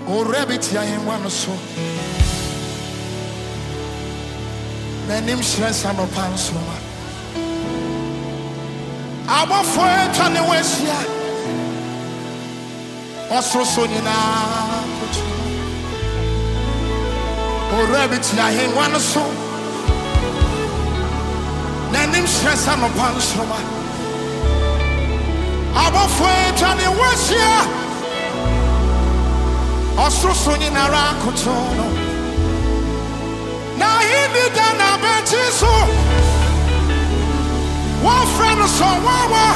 Orebiti ahemwa so. Nanim shrensa no pansoma. Abofo etwane wesia. Osroso nyina kochi. Orebiti ahemwa so. Nanim shrensa no pansoma. Abofo etwane wesia. Osroso nyina ra kotono. Na hindi dana betiso. One friend so wawa.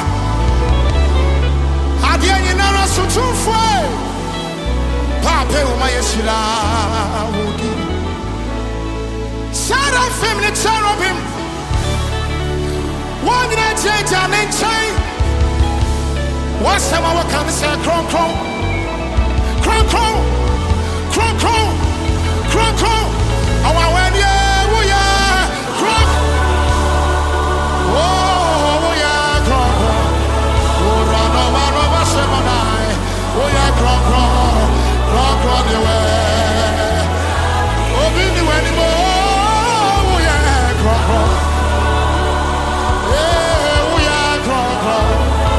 Adia nyina ra sutufo. Pape uma yesira wodi. Sara family cherubim. One night jaja nenchai. Wasema wakan say kron kron. Kron kron. Kron kron. Kron kron. Awa when ye wo ya kron. Oh wo ya kron kron. Oh rano mano basemonai. Wo ya kron kron. Kron kron ye we. Obi ni we ni mo. Wo ya kron kron. Eh wo ya kron kron.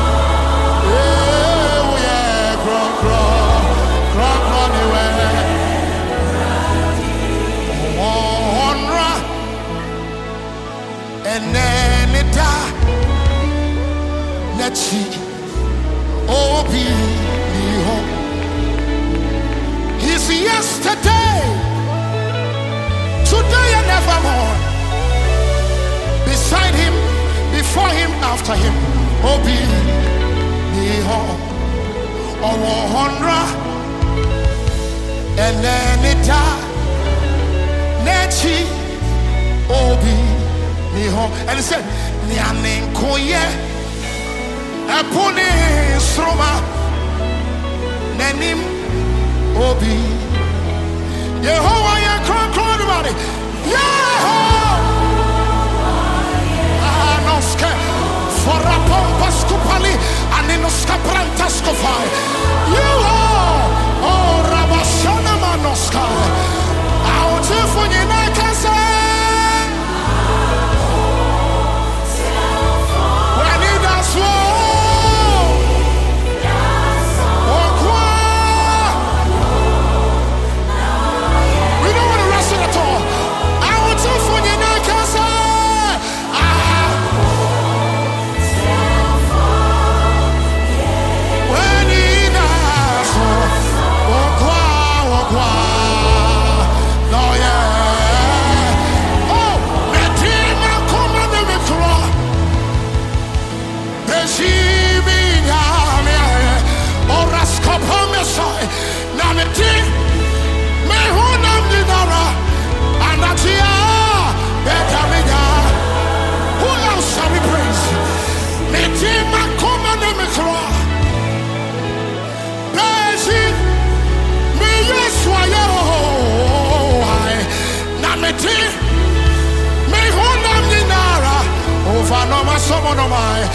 Eh wo ya kron kron. Kron kron ye we. And then it died. Let's see. Oh, be home. He's yesterday, today and evermore. Beside him, before him, after him. Oh, be home. Oh, honor. And then it died. Let's see. Oh, be. And he said, Nianin Koye, Apuni Sroma, Nenim Obi, Yehovah, ya cron about it. Noske, for a pompas cupali, and in Noska Prantascofai. You are, oh, Rabashana Manoska, out of Unaka. Someone of mine,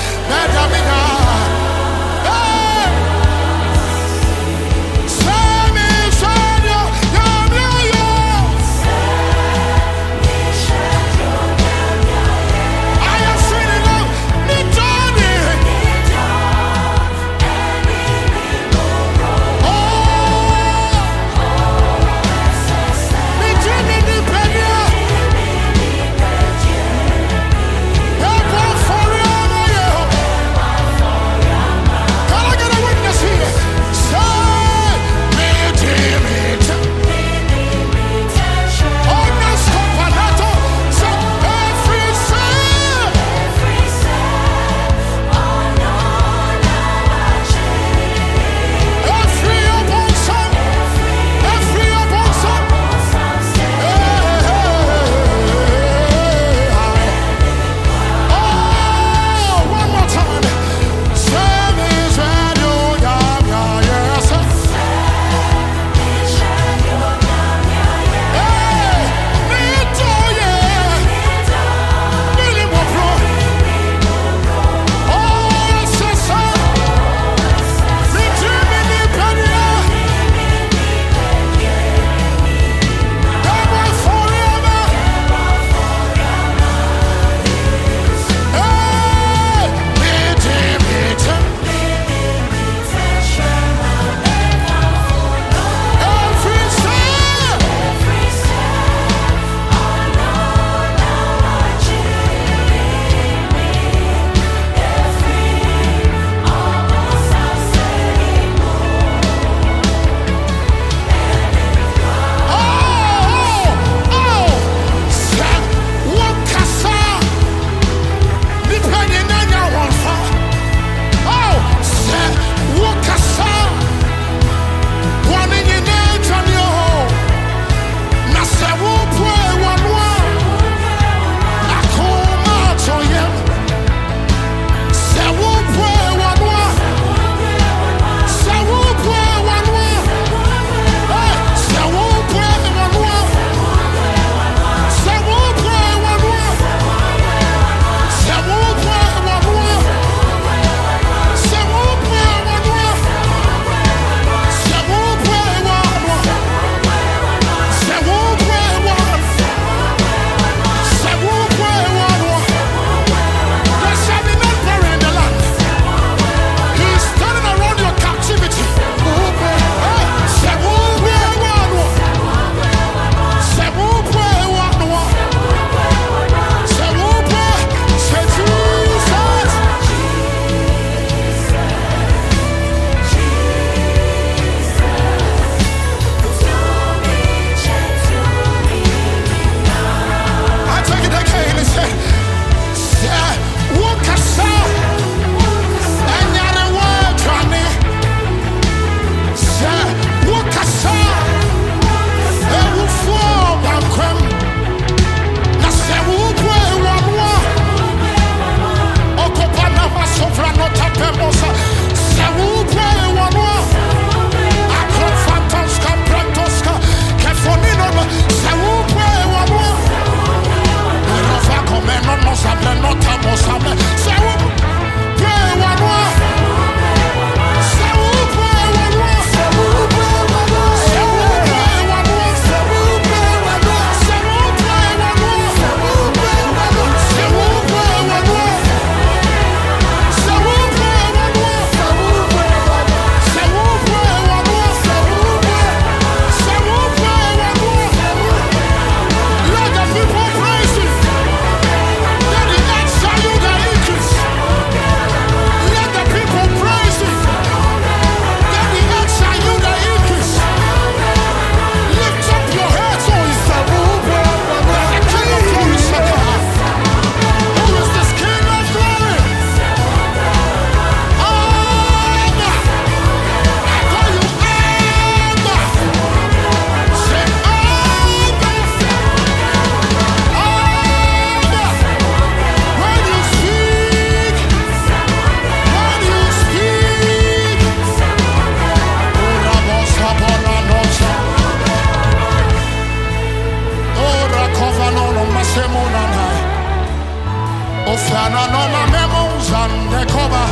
Ananoma memos and the cover.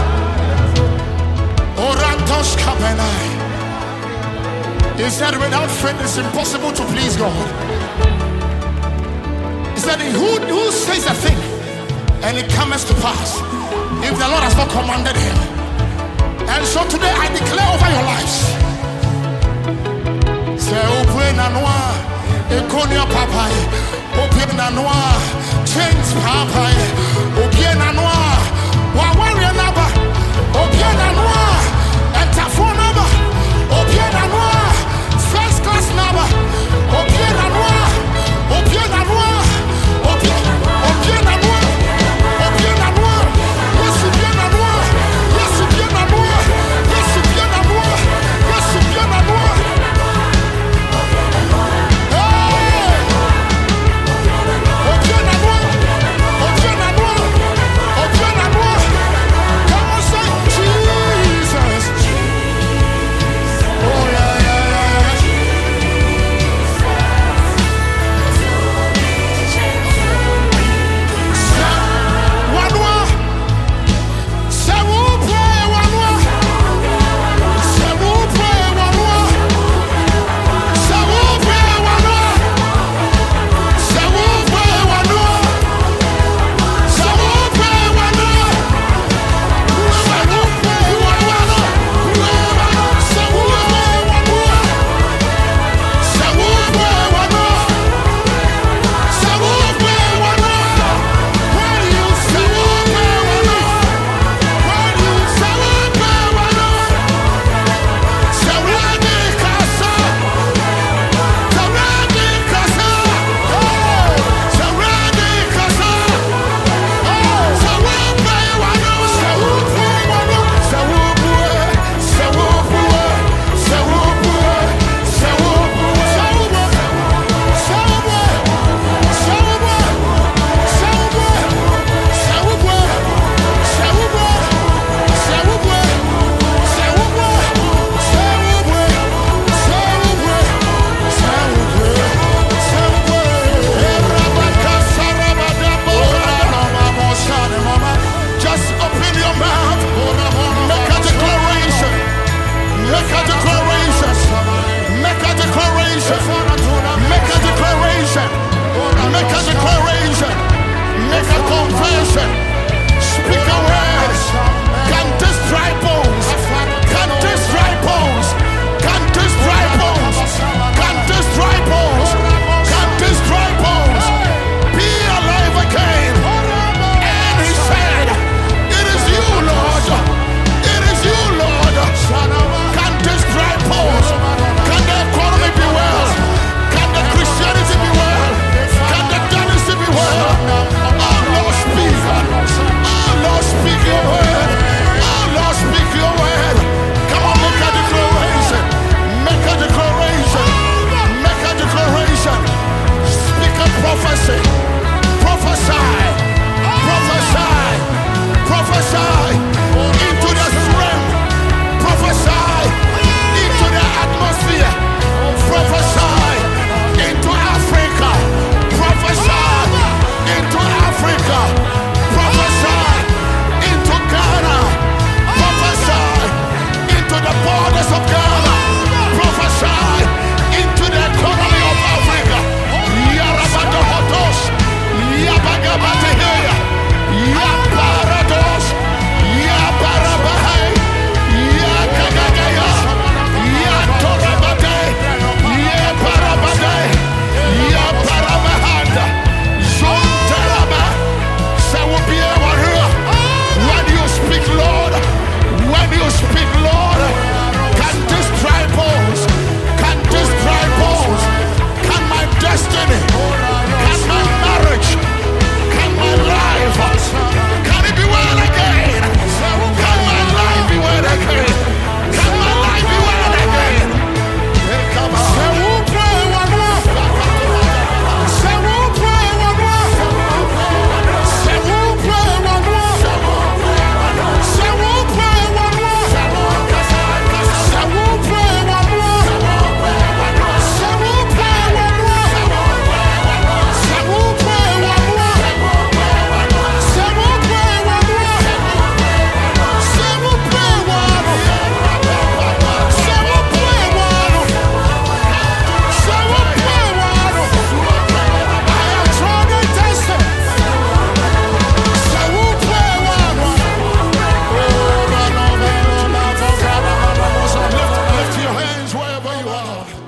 Orantos Capenai. He said, without faith it's impossible to please God. He said, who says a thing and it comes to pass if the Lord has not commanded him? And so today I declare over your lives. Say, open and noir, econia papai, open and noir, change papai, open and noir, warrior number, open and noir, and telephone number, open and noir, first class number, open and noir, open and noir, open and noir, open and noir, yes, open and noir, yes, open and noir, yes, open and noir, yes, open and noir. Hey! God.